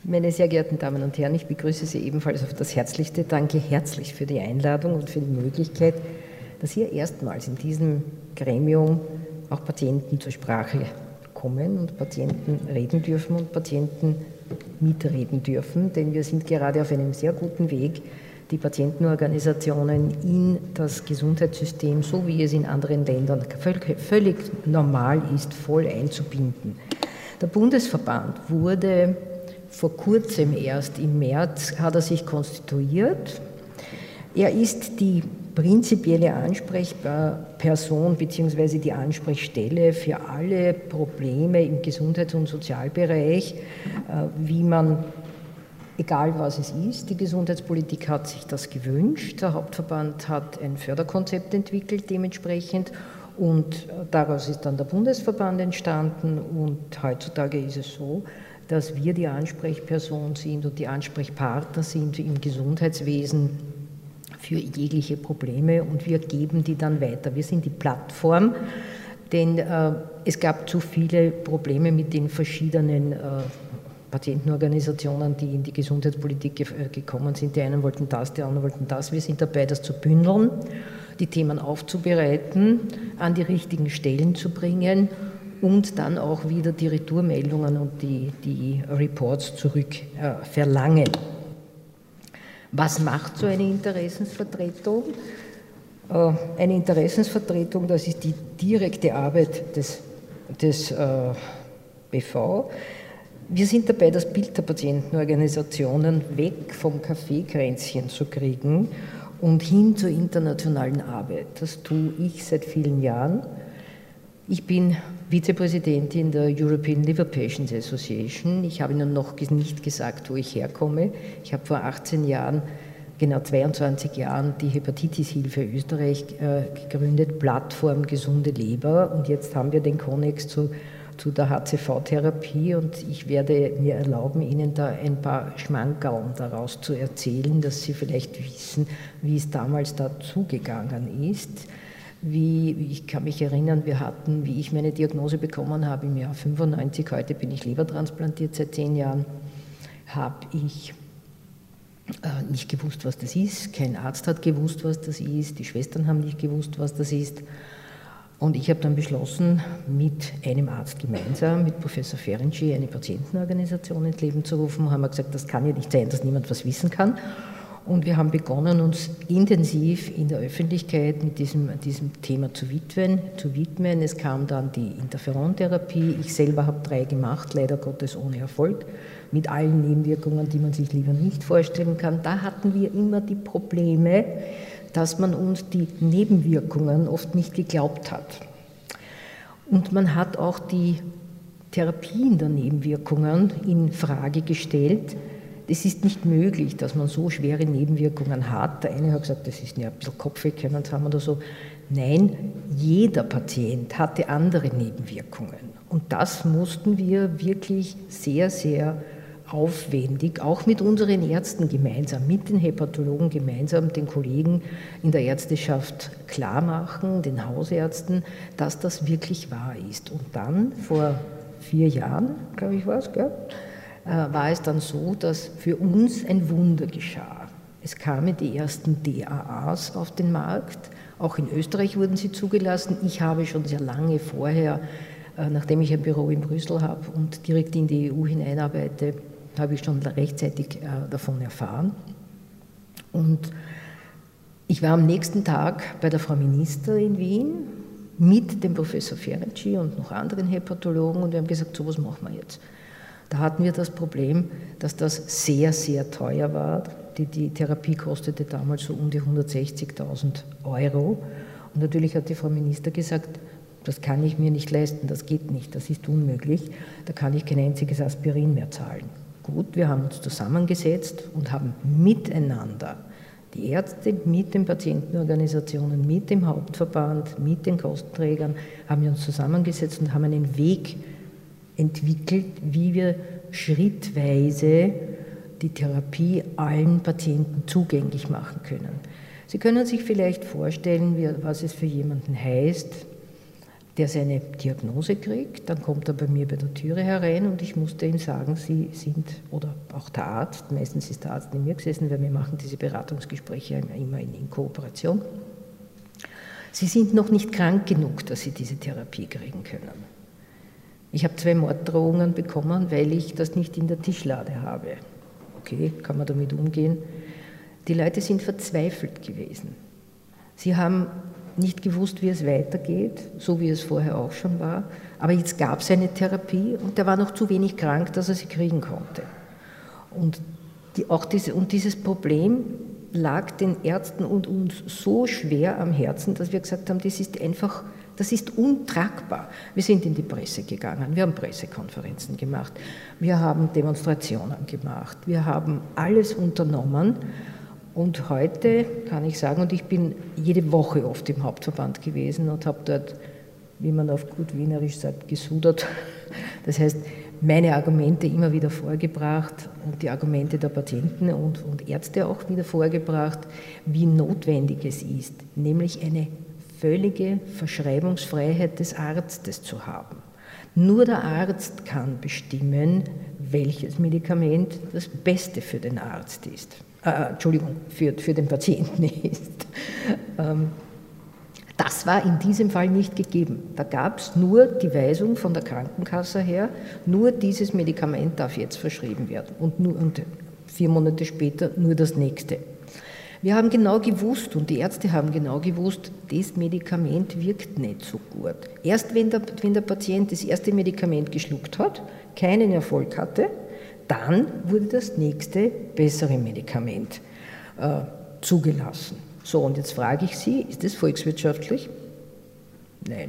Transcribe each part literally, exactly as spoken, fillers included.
Meine sehr geehrten Damen und Herren, ich begrüße Sie ebenfalls auf das Herzlichste. Danke herzlich für die Einladung und für die Möglichkeit, dass hier erstmals in diesem Gremium auch Patienten zur Sprache kommen und Patienten reden dürfen und Patienten mitreden dürfen, denn wir sind gerade auf einem sehr guten Weg, die Patientenorganisationen in das Gesundheitssystem, so wie es in anderen Ländern völlig normal ist, voll einzubinden. Der Bundesverband wurde vor kurzem erst, im März, hat er sich konstituiert. Er ist die prinzipielle Ansprechperson bzw. die Ansprechstelle für alle Probleme im Gesundheits- und Sozialbereich, wie man, egal was es ist, die Gesundheitspolitik hat sich das gewünscht. Der Hauptverband hat ein Förderkonzept entwickelt dementsprechend und daraus ist dann der Bundesverband entstanden und heutzutage ist es so, dass wir die Ansprechperson sind und die Ansprechpartner sind im Gesundheitswesen für jegliche Probleme und wir geben die dann weiter. Wir sind die Plattform, denn äh, es gab zu viele Probleme mit den verschiedenen äh, Patientenorganisationen, die in die Gesundheitspolitik ge gekommen sind. Die einen wollten das, die anderen wollten das. Wir sind dabei, das zu bündeln, die Themen aufzubereiten, an die richtigen Stellen zu bringen und dann auch wieder die Retourmeldungen und die, die Reports zurück äh, verlangen. Was macht so eine Interessensvertretung? Äh, eine Interessensvertretung, das ist die direkte Arbeit des, des äh, B V. Wir sind dabei, das Bild der Patientenorganisationen weg vom Kaffeekränzchen zu kriegen und hin zur internationalen Arbeit. Das tue ich seit vielen Jahren. Ich bin Vizepräsidentin der European Liver Patients Association. Ich habe Ihnen noch nicht gesagt, wo ich herkomme. Ich habe vor achtzehn Jahren, genau zweiundzwanzig Jahren, die Hepatitis-Hilfe Österreich äh, gegründet, Plattform Gesunde Leber. Und jetzt haben wir den Konnex zu, zu der H C V-Therapie und ich werde mir erlauben, Ihnen da ein paar Schmankerln daraus zu erzählen, dass Sie vielleicht wissen, wie es damals da zugegangen ist. Wie, ich kann mich erinnern, wir hatten, wie ich meine Diagnose bekommen habe im Jahr fünfundneunzig, heute bin ich lebertransplantiert seit zehn Jahren, habe ich äh, nicht gewusst, was das ist, kein Arzt hat gewusst, was das ist, die Schwestern haben nicht gewusst, was das ist und ich habe dann beschlossen, mit einem Arzt gemeinsam, mit Professor Ferenczi, eine Patientenorganisation ins Leben zu rufen, haben wir gesagt, das kann ja nicht sein, dass niemand was wissen kann. Und wir haben begonnen, uns intensiv in der Öffentlichkeit mit diesem, diesem Thema zu widmen, zu widmen. Es kam dann die Interferontherapie. Ich selber habe drei gemacht, leider Gottes ohne Erfolg, mit allen Nebenwirkungen, die man sich lieber nicht vorstellen kann. Da hatten wir immer die Probleme, dass man uns die Nebenwirkungen oft nicht geglaubt hat. Und man hat auch die Therapien der Nebenwirkungen in Frage gestellt. Es ist nicht möglich, dass man so schwere Nebenwirkungen hat. Der eine hat gesagt, das ist ja ein bisschen Kopfweh können haben oder so. Nein, jeder Patient hatte andere Nebenwirkungen. Und das mussten wir wirklich sehr, sehr aufwendig, auch mit unseren Ärzten gemeinsam, mit den Hepatologen gemeinsam, den Kollegen in der Ärzteschaft klar machen, den Hausärzten, dass das wirklich wahr ist. Und dann, vor vier Jahren, glaube ich war es, gell? war es dann so, dass für uns ein Wunder geschah. Es kamen die ersten D A As auf den Markt, auch in Österreich wurden sie zugelassen. Ich habe schon sehr lange vorher, nachdem ich ein Büro in Brüssel habe und direkt in die E U hineinarbeite, habe ich schon rechtzeitig davon erfahren. Und ich war am nächsten Tag bei der Frau Minister in Wien mit dem Professor Ferenczi und noch anderen Hepatologen und wir haben gesagt, so was machen wir jetzt. Da hatten wir das Problem, dass das sehr, sehr teuer war. Die, die Therapie kostete damals so um die hundertsechzigtausend Euro. Und natürlich hat die Frau Minister gesagt, das kann ich mir nicht leisten, das geht nicht, das ist unmöglich, da kann ich kein einziges Aspirin mehr zahlen. Gut, wir haben uns zusammengesetzt und haben miteinander, die Ärzte mit den Patientenorganisationen, mit dem Hauptverband, mit den Kostenträgern, haben wir uns zusammengesetzt und haben einen Weg entwickelt, wie wir schrittweise die Therapie allen Patienten zugänglich machen können. Sie können sich vielleicht vorstellen, was es für jemanden heißt, der seine Diagnose kriegt, dann kommt er bei mir bei der Türe herein und ich musste ihm sagen, Sie sind, oder auch der Arzt, meistens ist der Arzt neben mir gesessen, weil wir machen diese Beratungsgespräche immer in, in Kooperation, Sie sind noch nicht krank genug, dass Sie diese Therapie kriegen können. Ich habe zwei Morddrohungen bekommen, weil ich das nicht in der Tischlade habe. Okay, kann man damit umgehen? Die Leute sind verzweifelt gewesen. Sie haben nicht gewusst, wie es weitergeht, so wie es vorher auch schon war. Aber jetzt gab es eine Therapie und der war noch zu wenig krank, dass er sie kriegen konnte. Und, die, auch diese, und dieses Problem lag den Ärzten und uns so schwer am Herzen, dass wir gesagt haben, das ist einfach, das ist untragbar. Wir sind in die Presse gegangen, wir haben Pressekonferenzen gemacht, wir haben Demonstrationen gemacht, wir haben alles unternommen. Und heute kann ich sagen, und ich bin jede Woche oft im Hauptverband gewesen und habe dort, wie man auf gut Wienerisch sagt, gesudert. Das heißt, meine Argumente immer wieder vorgebracht und die Argumente der Patienten und, und Ärzte auch wieder vorgebracht, wie notwendig es ist, nämlich eine völlige Verschreibungsfreiheit des Arztes zu haben. Nur der Arzt kann bestimmen, welches Medikament das Beste für den Arzt ist. Äh, Entschuldigung, für, für den Patienten ist. Ähm, das war in diesem Fall nicht gegeben. Da gab es nur die Weisung von der Krankenkasse her, nur dieses Medikament darf jetzt verschrieben werden und, nur, und vier Monate später nur das nächste. Wir haben genau gewusst und die Ärzte haben genau gewusst, das Medikament wirkt nicht so gut. Erst wenn der, wenn der Patient das erste Medikament geschluckt hat, keinen Erfolg hatte, dann wurde das nächste bessere Medikament äh, zugelassen. So, und jetzt frage ich Sie, ist das volkswirtschaftlich? Nein,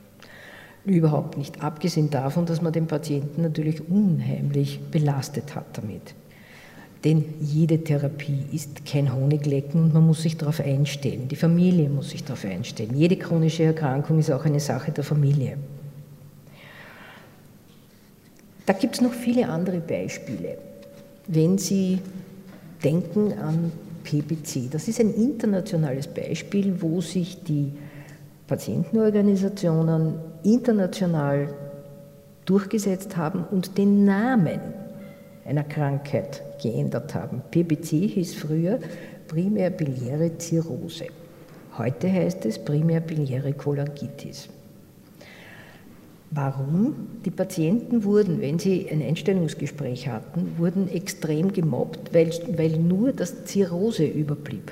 überhaupt nicht. Abgesehen davon, dass man den Patienten natürlich unheimlich belastet hat damit. Denn jede Therapie ist kein Honiglecken und man muss sich darauf einstellen. Die Familie muss sich darauf einstellen. Jede chronische Erkrankung ist auch eine Sache der Familie. Da gibt es noch viele andere Beispiele. Wenn Sie denken an P B C, das ist ein internationales Beispiel, wo sich die Patientenorganisationen international durchgesetzt haben und den Namen einer Krankheit geändert haben. P B C hieß früher primär biliäre Zirrhose. Heute heißt es primär biliäre Cholangitis. Warum? Die Patienten wurden, wenn sie ein Einstellungsgespräch hatten, wurden extrem gemobbt, weil, weil nur das Zirrhose überblieb.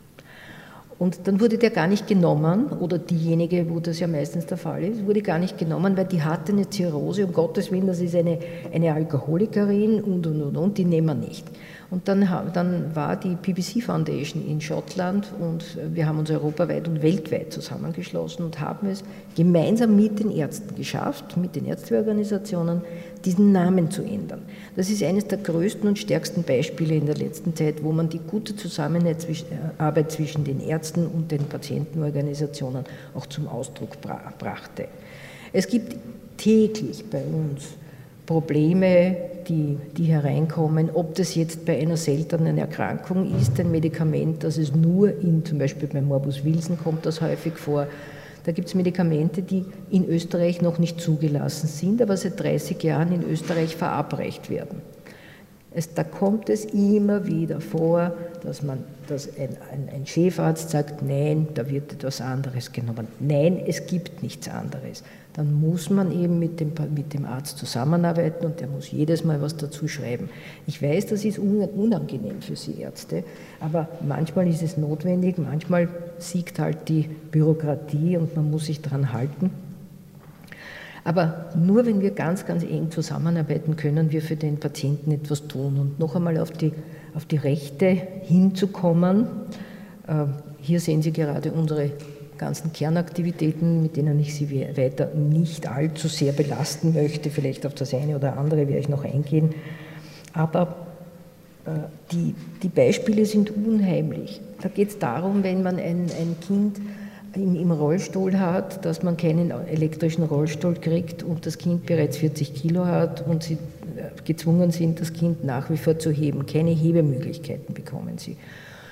Und dann wurde der gar nicht genommen, oder diejenige, wo das ja meistens der Fall ist, wurde gar nicht genommen, weil die hatte eine Zirrhose, um Gottes Willen, das ist eine, eine Alkoholikerin und, und, und, und, die nehmen wir nicht. Und dann, dann war die P B C Foundation in Schottland und wir haben uns europaweit und weltweit zusammengeschlossen und haben es gemeinsam mit den Ärzten geschafft, mit den Ärzteorganisationen, diesen Namen zu ändern. Das ist eines der größten und stärksten Beispiele in der letzten Zeit, wo man die gute Zusammenarbeit zwischen den Ärzten und den Patientenorganisationen auch zum Ausdruck brachte. Es gibt täglich bei uns Probleme, die, die hereinkommen, ob das jetzt bei einer seltenen Erkrankung ist, ein Medikament, das es nur in, zum Beispiel bei Morbus Wilson kommt das häufig vor. Da gibt es Medikamente, die in Österreich noch nicht zugelassen sind, aber seit dreißig Jahren in Österreich verabreicht werden. Es, da kommt es immer wieder vor, dass, man, dass ein, ein, ein Chefarzt sagt, nein, da wird etwas anderes genommen. Nein, es gibt nichts anderes. Dann muss man eben mit dem, mit dem Arzt zusammenarbeiten und der muss jedes Mal was dazu schreiben. Ich weiß, das ist unangenehm für Sie Ärzte, aber manchmal ist es notwendig, manchmal siegt halt die Bürokratie und man muss sich daran halten. Aber nur wenn wir ganz, ganz eng zusammenarbeiten, können wir für den Patienten etwas tun. Und noch einmal auf die, auf die Rechte hinzukommen. Hier sehen Sie gerade unsere ganzen Kernaktivitäten, mit denen ich Sie weiter nicht allzu sehr belasten möchte. Vielleicht auf das eine oder andere werde ich noch eingehen. Aber die, die Beispiele sind unheimlich. Da geht es darum, wenn man ein, ein Kind im Rollstuhl hat, dass man keinen elektrischen Rollstuhl kriegt und das Kind bereits vierzig Kilo hat und sie gezwungen sind, das Kind nach wie vor zu heben. Keine Hebemöglichkeiten bekommen sie.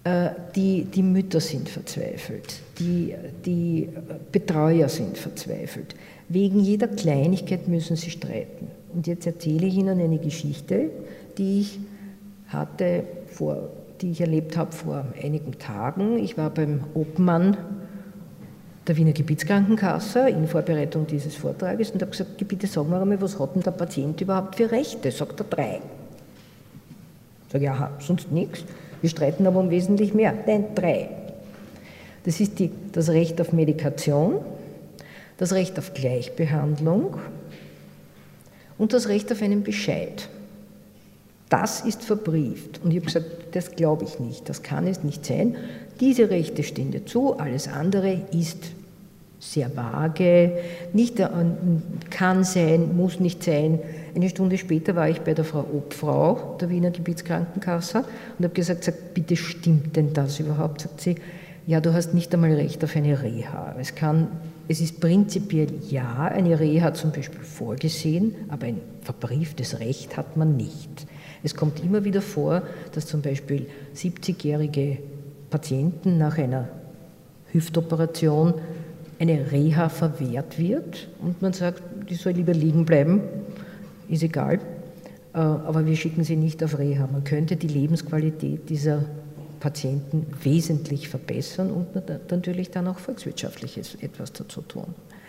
Die, die Mütter sind verzweifelt, die, die Betreuer sind verzweifelt. Wegen jeder Kleinigkeit müssen sie streiten. Und jetzt erzähle ich Ihnen eine Geschichte, die ich hatte, vor, die ich erlebt habe vor einigen Tagen. Ich war beim Obmann der Wiener Gebietskrankenkasse in Vorbereitung dieses Vortrages und habe gesagt, bitte sagen wir einmal, was hat denn der Patient überhaupt für Rechte? Sagt er, drei. Ich sage, ja, sonst nichts. Wir streiten aber um wesentlich mehr. Nein, drei. Das ist die, das Recht auf Medikation, das Recht auf Gleichbehandlung und das Recht auf einen Bescheid. Das ist verbrieft. Und ich habe gesagt, das glaube ich nicht, das kann es nicht sein. Diese Rechte stehen dir zu, alles andere ist sehr vage, nicht, kann sein, muss nicht sein. Eine Stunde später war ich bei der Frau Obfrau der Wiener Gebietskrankenkasse und habe gesagt, sagt, bitte stimmt denn das überhaupt? Sagt sie, ja, du hast nicht einmal Recht auf eine Reha. Es kann, es ist prinzipiell ja, eine Reha zum Beispiel vorgesehen, aber ein verbrieftes Recht hat man nicht. Es kommt immer wieder vor, dass zum Beispiel siebzigjährige Patienten nach einer Hüftoperation eine Reha verwehrt wird und man sagt, die soll lieber liegen bleiben, ist egal, aber wir schicken sie nicht auf Reha. Man könnte die Lebensqualität dieser Patienten wesentlich verbessern und natürlich dann auch volkswirtschaftlich etwas dazu tun.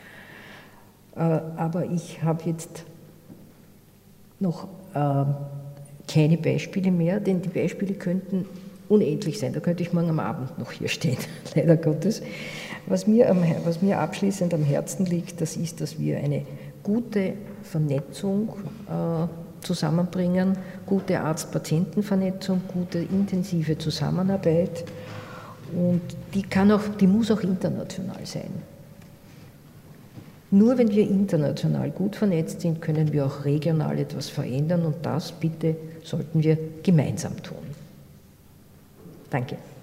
Aber ich habe jetzt noch keine Beispiele mehr, denn die Beispiele könnten unendlich sein. Da könnte ich morgen am Abend noch hier stehen, leider Gottes. Was mir, am, was mir abschließend am Herzen liegt, das ist, dass wir eine gute Vernetzung äh, zusammenbringen, gute Arzt-Patienten-Vernetzung, gute intensive Zusammenarbeit und die, kann auch, die muss auch international sein. Nur wenn wir international gut vernetzt sind, können wir auch regional etwas verändern und das bitte sollten wir gemeinsam tun. Danke.